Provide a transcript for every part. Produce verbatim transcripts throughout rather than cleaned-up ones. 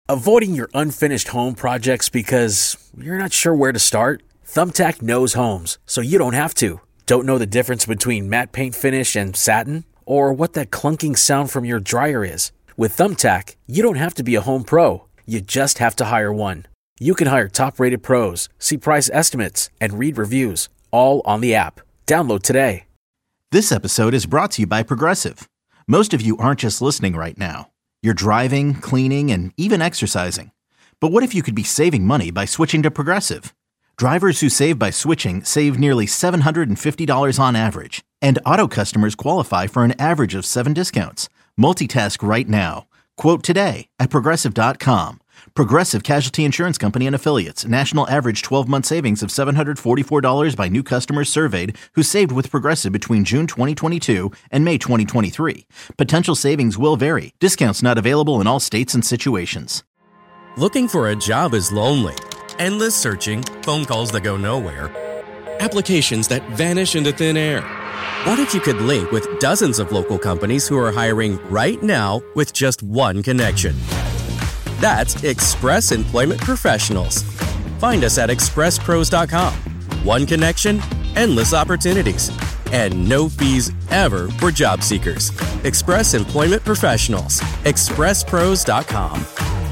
Avoiding your unfinished home projects because you're not sure where to start? Thumbtack knows homes, so you don't have to. Don't know the difference between matte paint finish and satin? Or what that clunking sound from your dryer is? With Thumbtack, you don't have to be a home pro. You just have to hire one. You can hire top-rated pros, see price estimates, and read reviews, all on the app. Download today. This episode is brought to you by Progressive. Most of you aren't just listening right now. You're driving, cleaning, and even exercising. But what if you could be saving money by switching to Progressive? Drivers who save by switching save nearly seven hundred fifty dollars on average. And auto customers qualify for an average of seven discounts. Multitask right now. Quote today at Progressive dot com. Progressive Casualty Insurance Company and Affiliates. National average twelve-month savings of seven hundred forty-four dollars by new customers surveyed who saved with Progressive between June twenty twenty-two and May twenty twenty-three. Potential savings will vary. Discounts not available in all states and situations. Looking for a job is lonely. Endless searching, phone calls that go nowhere, applications that vanish into thin air. What if you could link with dozens of local companies who are hiring right now with just one connection? That's Express Employment Professionals. Find us at express pros dot com. One connection, endless opportunities, and no fees ever for job seekers. Express Employment Professionals. express pros dot com.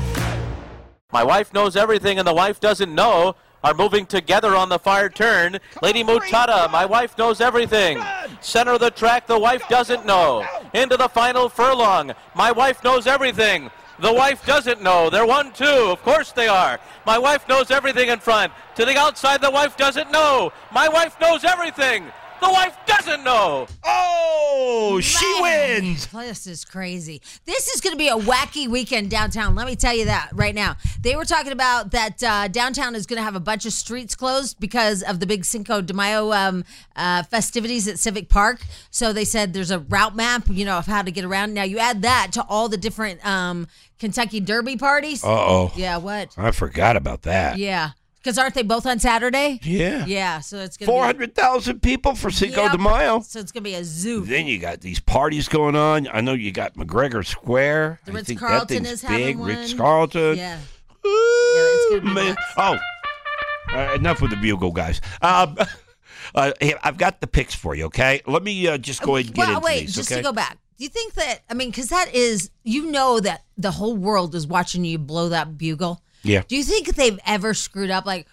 My wife knows everything and the wife doesn't know are moving together on the far turn. Lady Mutada, my wife knows everything. Center of the track, the wife doesn't know. Into the final furlong, my wife knows everything. The wife doesn't know. They're one, two. Of course they are. My wife knows everything in front. To the outside, the wife doesn't know. My wife knows everything. The wife doesn't know. Oh, she Man, wins. This is crazy. This is going to be a wacky weekend downtown. Let me tell you that right now. They were talking about that uh, downtown is going to have a bunch of streets closed because of the big Cinco de Mayo um, uh, festivities at Civic Park. So they said there's a route map, you know, of how to get around. Now you add that to all the different um, Kentucky Derby parties. Uh-oh. Yeah, what? I forgot about that. Yeah. Because aren't they both on Saturday? Yeah. Yeah, so it's going to be... four hundred thousand people for Cinco Yep. de Mayo. So it's going to be a zoo. Then you got these parties going on. I know you got McGregor Square. The I Ritz think that Carlton thing's is having big. one. Ritz Carlton. Yeah. Ooh, Yeah, it's gonna be man. nuts. Oh, uh, enough with the bugle, guys. Um, uh, hey, I've got the picks for you, okay? Let me uh, just go ahead and get well, into wait, these, just okay? to go back. Do you think that, I mean, because that is, you know that the whole world is watching you blow that bugle. Yeah. Do you think they've ever screwed up like,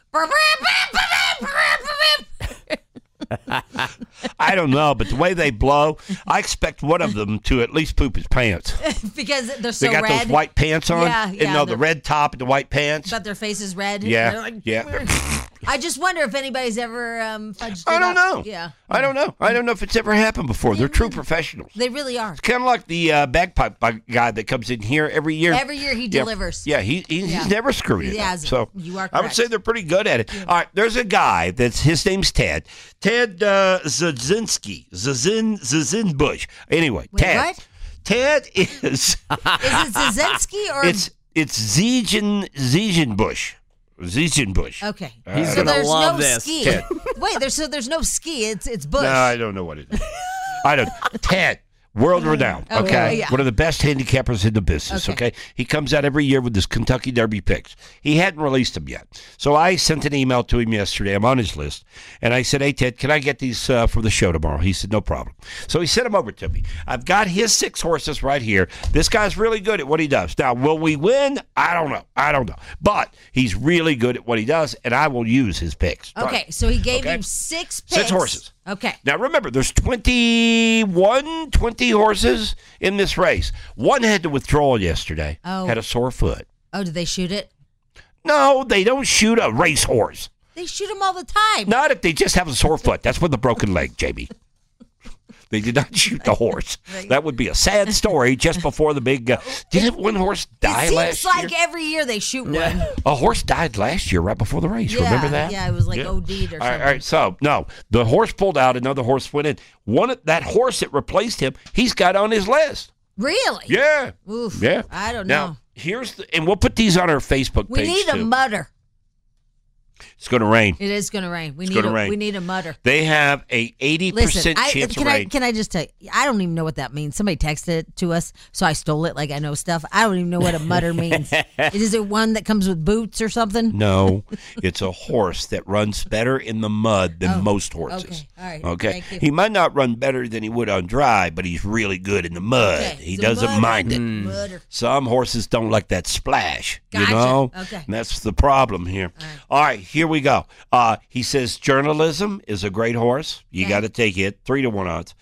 I don't know, but the way they blow, I expect one of them to at least poop his pants. because they're so They got red? those white pants on. Yeah, and yeah, no, the they're- red top and the white pants. But their face is red. Yeah, They're like, yeah. I just wonder if anybody's ever um, fudged I it don't up. know. Yeah. I don't know. I don't know if it's ever happened before. They're true professionals. They really are. Kind of like the uh, bagpipe guy that comes in here every year. Every year he Yeah. delivers. Yeah, he, he Yeah. he's never screwed it He up. hasn't. So You are I would correct. say they're pretty good at it. All right, there's a guy that's his name's Ted. Ted uh, Zazinski. Zazin Zazinbush. Anyway, Wait, Ted. what? Ted is Is it Zazinski or? it's it's Ziegen Ziegenbusch. Ziegenbusch. Okay. He's so gonna there's love no this. ski. Ted. Wait, there's so there's no ski. It's it's bush. No, I don't know what it is. I don't. Ted, world renowned. Okay, Okay, yeah. one of the best handicappers in the business. Okay. Okay. He comes out every year with his Kentucky Derby picks. He hadn't released them yet, so I sent an email to him yesterday. I'm on his list, and I said, "Hey Ted, can I get these uh, for the show tomorrow?" He said, "No problem." So he sent them over to me. I've got his six horses right here. This guy's really good at what he does. Now, will we win? I don't know. I don't know, but he's really good at what he does, and I will use his picks. Okay, so he gave Okay. you six picks. Six horses. Okay. Now, remember, there's twenty-one, twenty horses in this race. One had to withdraw yesterday, Oh. had a sore foot. Oh, did they shoot it? No, they don't shoot a racehorse. They shoot them all the time. Not if they just have a sore foot. That's with a broken leg, Jamie. They did not shoot the horse. That would be a sad story just before the big... Uh, didn't one horse die it last seems like year? every year they shoot one. A horse died last year right before the race. Yeah, Remember that? yeah, it was like Yeah. O D'd or All right, something. all right, so, no. The horse pulled out. Another horse went in. One That horse that replaced him, he's got on his list. Really? Yeah. Oof. Yeah. I don't Now, know. here's the... And we'll put these on our Facebook We page, need too. a mutter. It's going to rain. It is going to rain. We It's need gonna a, rain. We need a mutter. They have a eighty percent Listen, I, chance can of I rain. can I just tell you? I don't even know what that means. Somebody texted it to us, so I stole it like I know stuff. I don't even know what a mutter means. Is it one that comes with boots or something? No, it's a horse that runs better in the mud than Oh, most horses. okay. All right. Okay. Thank you. He might not run better than he would on dry, but he's really good in the mud. Okay, He so doesn't mutter. mind it. Mutter. Some horses don't like that splash, you Gotcha. know? Okay. And that's the problem here. All right, here we go. Uh, he says journalism is a great horse. You Okay. got to take it. Three to one odds.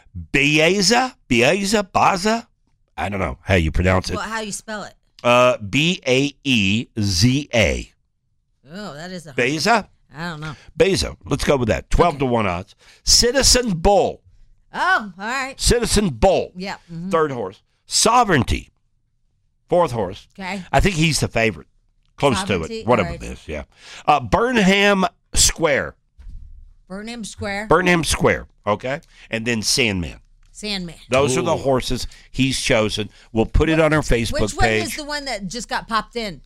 Bieza, Bieza, Baza. I don't know how you pronounce it. Well, how you spell it? Uh, B A E Z A. Oh, that is a. Beza? I don't know. Beza. Let's go with that. twelve to one odds. Citizen Bull. Oh, all right. Citizen Bull. Yeah. mhm. Third horse. Sovereignty. Fourth horse. Okay. I think he's the favorite. Close to Sovereignty, it. Whatever all right. it is, yeah. Uh, Burnham Square. Burnham Square. Burnham Square, okay? And then Sandman. Sandman. Those are the horses he's chosen. We'll put it on our Facebook Which one page. is the one that just got popped in?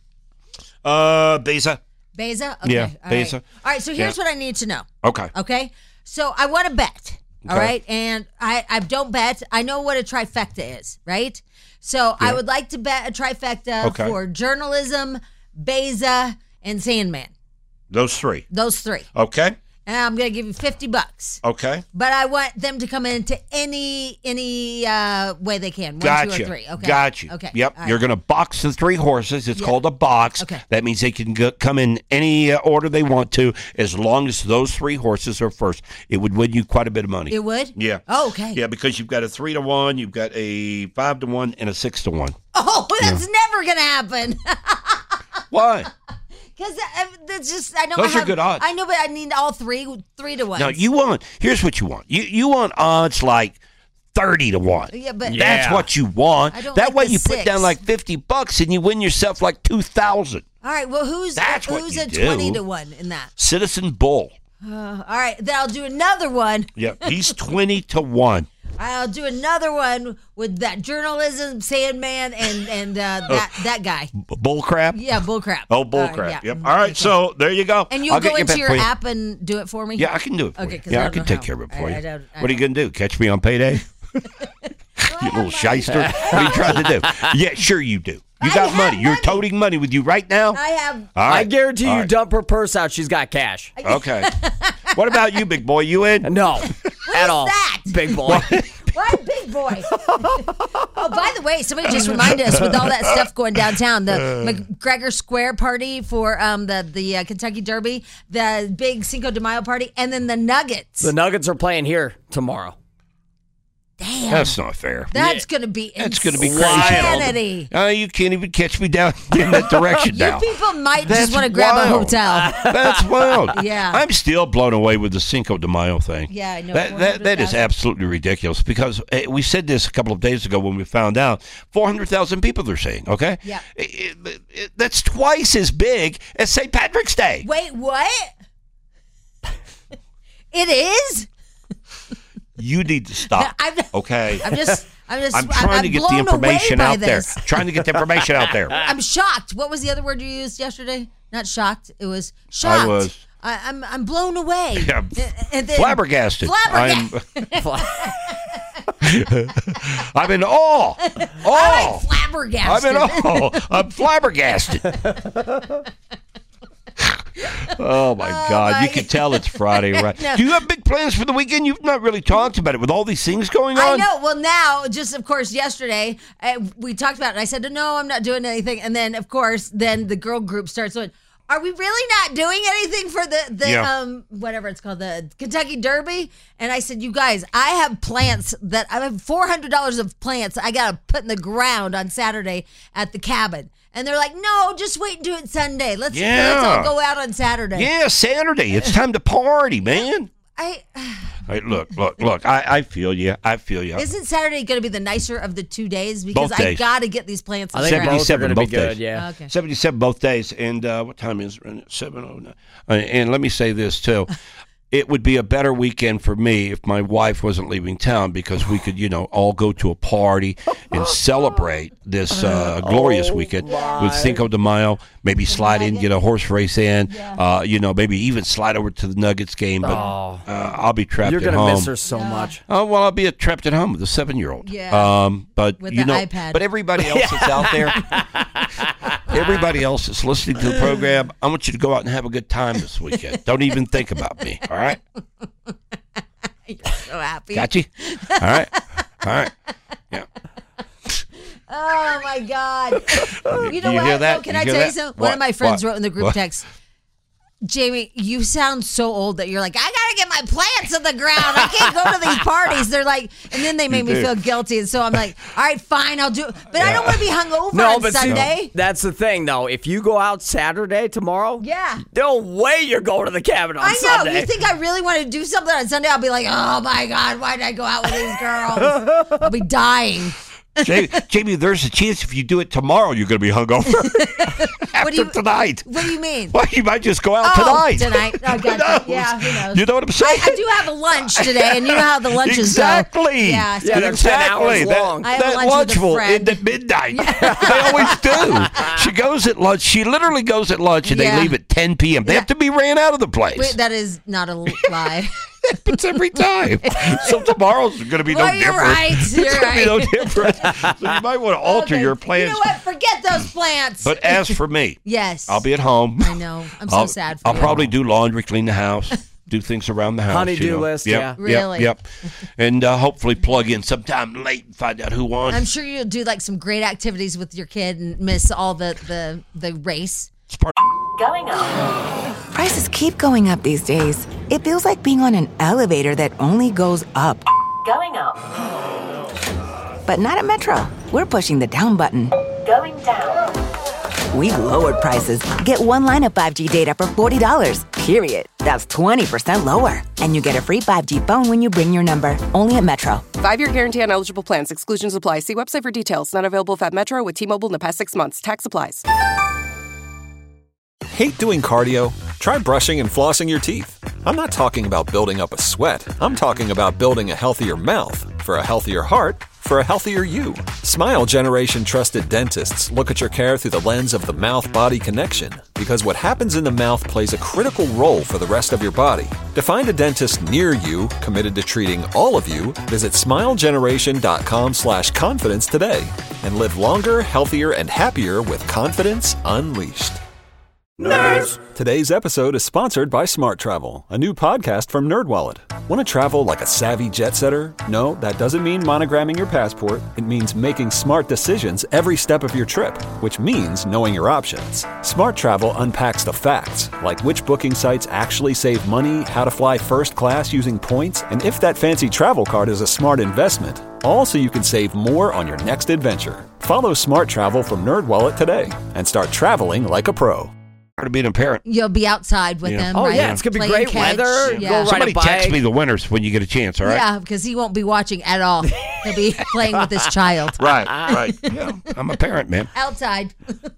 uh, Beza. Beza? Okay. Yeah, all Beza. right. All right, so here's Yeah. what I need to know. Okay. Okay? So I want to bet. All Okay. right? And I, I don't bet. I know what a trifecta is, right? So I would like to bet a trifecta Okay. for journalism, Beza, and Sandman. Those three. Those three. Okay. And I'm going to give you fifty bucks. Okay. But I want them to come into any any uh, way they can. One, Gotcha. two, or three. Okay. Gotcha. Okay. Yep. All right. You're going to box the three horses. It's Yeah. called a box. Okay. That means they can go, come in any uh, order they want to, as long as those three horses are first. It would win you quite a bit of money. It would? Yeah. Oh, okay. Yeah, because you've got a three to one, you've got a five to one, and a six to one. Oh, that's never going to happen. Why? Because that's just, I know Those I are have, good odds. I know, but I need all three, three to one. No, you want. Here's what you want. You you want odds like thirty to one. Yeah, but That's what you want. I don't That like way the you put six. down like fifty bucks and you win yourself like two thousand. all right. Well, who's That's what who's you a do. twenty to one in that? Citizen Bull. Uh, all right, then I'll do another one. Yeah, he's twenty to one. I'll do another one with that journalism Sandman and and uh, that that guy. B- bull crap. Yeah, bullcrap. Oh, bull All right, crap. yeah. Yep. Mhm. All right. Okay. So there you go. And you'll I'll get go you into back your for you. app and do it for me. Yeah, I can do it for Okay, you. 'cause Yeah, I I, don't can know take how. care of it for I- you. I don't- I what are you going to do? Catch me on payday? You little shyster. What are you trying to do? Yeah, sure you do. You I got have money. You're money. toting money with you right now? I have. All right. I guarantee All you right. dump her purse out, she's got cash. Okay. What about you, big boy? You in? No, at is all. that? Big boy. What big boy? Oh, by the way, somebody just reminded us with all that stuff going downtown, the McGregor Square party for um, the the uh, Kentucky Derby, the big Cinco de Mayo party, and then the Nuggets. The Nuggets are playing here tomorrow. Damn, That's not fair. that's gonna be That's gonna be insanity. Uh, you can't even catch me down in that direction You now. people might That's just want to grab a wild. hotel. That's wild. Yeah. I'm still blown away with the Cinco de Mayo thing. Yeah, I know. That, that, that is four hundred thousand. absolutely ridiculous because uh, we said this a couple of days ago when we found out four hundred thousand people they're saying, okay? Yeah. It- it- it- that's twice as big as Saint Patrick's Day. Wait, what? It is? You need to stop, I'm, okay? I'm just, I'm just, I'm trying I'm to get the blown information away by out there. this. Trying to get the information out there. I'm shocked. What was the other word you used yesterday? Not shocked. It was shocked. I was. I, I'm I'm blown away. Yeah, And then- Flabbergasted. Flabbergasted. I'm, I'm in awe. Awe. I'm flabbergasted. I'm in awe. I'm flabbergasted. Oh my God! my- You can tell it's Friday, right? No. Do you have big plans for the weekend? You've not really talked about it with all these things going I on. know. Well, now, just of course, yesterday uh, we talked about it. And I said, no, I'm not doing anything. And then, of course, then the girl group starts going, are we really not doing anything for the, the Yeah. um whatever it's called, the Kentucky Derby? And I said, you guys, I have plants that I have four hundred dollars of plants I got to put in the ground on Saturday at the cabin. And they're like, no, just wait and do it Sunday. Let's, Yeah. let's all go out on Saturday. Yeah, Saturday. It's time to party, man. I Hey, look, look, look. I, I feel you. I feel you. Isn't Saturday going to be the nicer of the two days? Because Both I days. got to get these plants in I the think ground. both are seventy-seven going to be both good. days. Yeah. Okay. seventy-seven both days. And uh, what time is it? seven oh nine. Uh, and let me say this, too. it would be a better weekend for me if my wife wasn't leaving town because we could, you know, all go to a party and celebrate this uh, glorious oh weekend my. with Cinco de Mayo. Maybe slide in, get a horse race in. Yeah. Uh, you know, maybe even slide over to the Nuggets game. But oh. uh, I'll be trapped You're at gonna home. miss her so much. Oh well, I'll be trapped at home with a seven-year-old. Yeah. Um, but with you the know, iPad. but everybody else that's out there, everybody else that's listening to the program, I want you to go out and have a good time this weekend. Don't even think about me. All right. You're so happy. Got you? All right. All right. Yeah. Oh, my God. You know you what? hear that? Oh, can You I hear tell you that? something? What? One of my friends What? wrote in the group What? text, Jamie, you sound so old that you're like, I got to get my plants in the ground. I can't go to these parties. They're like, and then they made me do. feel guilty. And so I'm like, all right, fine, I'll do it. But I don't want to be hungover No, on but see, Sunday. that's the thing, though. If you go out Saturday tomorrow, Yeah. no way you're going to the cabin on I know. Sunday. You think I really want to do something on Sunday? I'll be like, oh, my God, why did I go out with these girls? I'll be dying. Jamie, Jamie, there's a chance if you do it tomorrow, you're going to be hungover after What do you, tonight. What do you mean? Well, you might just go out Oh, tonight. tonight. Oh, Who God. knows? Yeah, who knows? You know what I'm saying? I, I do have a lunch today, and you know how the lunches exactly. go. Yeah, so Yeah, they're ten hours That, long. I have that lunch lunch with a will friend. end at midnight. They always do. She goes at lunch. She literally goes at lunch, and Yeah. they leave at ten p.m. They Yeah. have to be ran out of the place. Wait, that is not a lie. Happens every time. So tomorrow's going to be Well, no you're different. right. It's You're going to be no right. different. So you might want to alter Okay. your plans. You know what? Forget those plants. But as for me, yes, I'll be at home. I know. I'm so I'll, sad for I'll you. probably do laundry, clean the house, do things around the house. Honey-do you know. list, Yep, yeah. Yep, Really? Yep. And uh, hopefully plug in sometime late and find out who won. I'm sure you'll do like some great activities with your kid and miss all the the the race. It's part- Going up. Prices keep going up these days. It feels like being on an elevator that only goes up. Going up. But not at Metro. We're pushing the down button. Going down. We lowered prices. Get one line of five G data for forty dollars. Period. That's twenty percent lower. And you get a free five G phone when you bring your number. Only at Metro. Five-year guarantee on eligible plans. Exclusions apply. See website for details. Not available if at Metro with T-Mobile in the past six months. Tax applies. Hate doing cardio? Try brushing and flossing your teeth. I'm not talking about building up a sweat. I'm talking about building a healthier mouth for a healthier heart for a healthier you. Smile Generation trusted dentists look at your care through the lens of the mouth-body connection because what happens in the mouth plays a critical role for the rest of your body. To find a dentist near you committed to treating all of you, visit smilegeneration.com slash confidence today and live longer, healthier, and happier with confidence unleashed. Nerds! Today's episode is sponsored by Smart Travel, a new podcast from NerdWallet. Want to travel like a savvy jet setter? No, that doesn't mean monogramming your passport. It means making smart decisions every step of your trip, which means knowing your options. Smart Travel unpacks the facts, like which booking sites actually save money, how to fly first class using points, and if that fancy travel card is a smart investment. All so you can save more on your next adventure. Follow Smart Travel from NerdWallet today and start traveling like a pro. To be a parent. You'll be outside with Yeah. them. Oh, right? yeah, it's gonna be Playing great catch. weather. Yeah. Go ride Somebody a bike. text me the winners when you get a chance, all right? Yeah, because he won't be watching at all. He'll be playing with his child. Right, right. Yeah, I'm a parent, man. Outside.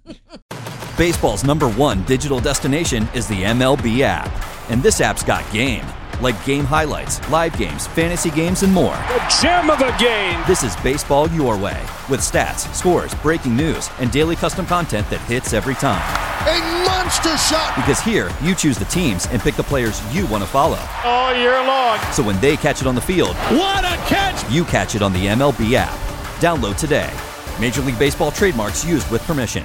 Baseball's number one digital destination is the M L B app. And this app's got game. Like game highlights, live games, fantasy games, and more. The gem of the game! This is baseball your way. With stats, scores, breaking news, and daily custom content that hits every time. A monster shot! Because here, you choose the teams and pick the players you want to follow. All year long. So when they catch it on the field, What a catch! you catch it on the M L B app. Download today. Major League Baseball trademarks used with permission.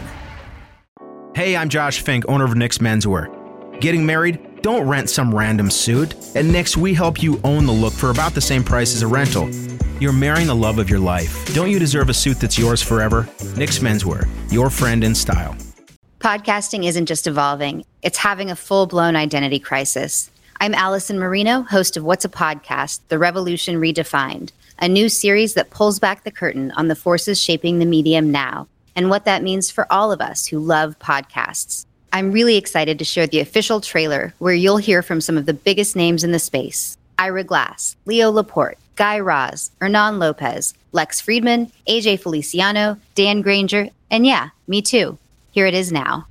Hey, I'm Josh Fink, owner of Nick's Menswear. Getting married? Don't rent some random suit. At Nick's, we help you own the look for about the same price as a rental. You're marrying the love of your life. Don't you deserve a suit that's yours forever? Nick's Menswear, your friend in style. Podcasting isn't just evolving, it's having a full-blown identity crisis. I'm Allison Marino, host of What's a Podcast? The Revolution Redefined, a new series that pulls back the curtain on the forces shaping the medium now and what that means for all of us who love podcasts. I'm really excited to share the official trailer where you'll hear from some of the biggest names in the space. Ira Glass, Leo Laporte, Guy Raz, Hernan Lopez, Lex Friedman, A J Feliciano, Dan Granger, and yeah, me too. Here it is now.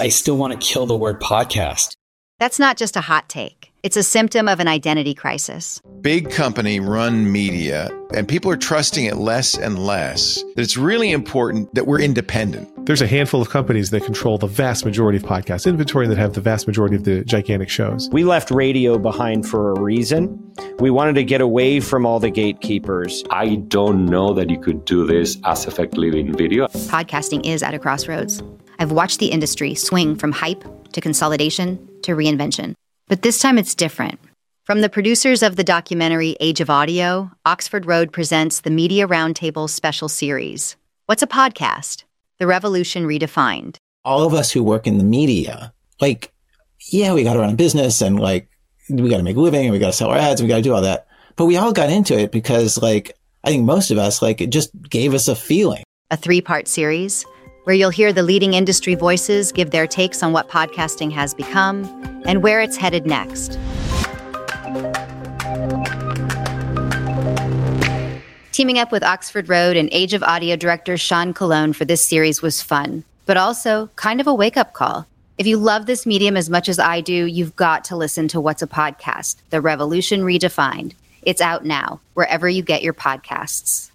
I still want to kill the word podcast. That's not just a hot take. It's a symptom of an identity crisis. Big company run media, and people are trusting it less and less. That it's really important that we're independent. There's a handful of companies that control the vast majority of podcast inventory that have the vast majority of the gigantic shows. We left radio behind for a reason. We wanted to get away from all the gatekeepers. I don't know that you could do this as effectively in video. Podcasting is at a crossroads. I've watched the industry swing from hype to consolidation to reinvention. But this time it's different. From the producers of the documentary Age of Audio, Oxford Road presents the Media Roundtable special series. What's a podcast? The Revolution Redefined. All of us who work in the media, like, yeah, we got to run a business and like, we got to make a living and we got to sell our ads and we got to do all that. But we all got into it because like, I think most of us, like, it just gave us a feeling. A three-part series where you'll hear the leading industry voices give their takes on what podcasting has become and where it's headed next. Teaming up with Oxford Road and Age of Audio director Sean Colon for this series was fun, but also kind of a wake-up call. If you love this medium as much as I do, you've got to listen to What's a Podcast? The Revolution Redefined. It's out now, wherever you get your podcasts.